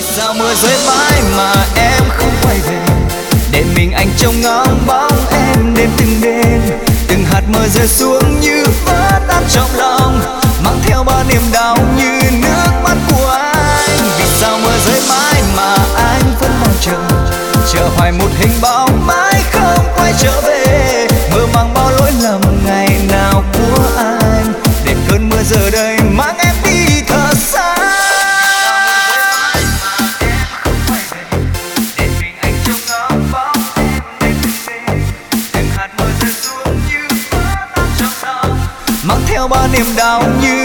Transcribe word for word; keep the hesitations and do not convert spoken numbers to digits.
sao mưa rơi mãi mà em không quay về, để mình anh trông ngóng bóng em đêm từng đêm. Từng hạt mưa rơi xuống như vỡ tan trong lòng, mang theo bao niềm đau như nước mắt của anh. Vì sao mưa rơi mãi mà anh vẫn mong chờ, chờ hoài một hình bóng mãi không quay trở về. Mơ mang bao lỗi lầm ngày nào của anh, để cơn mưa giờ đây mang em đi thật xa. Mang theo bao niềm đau như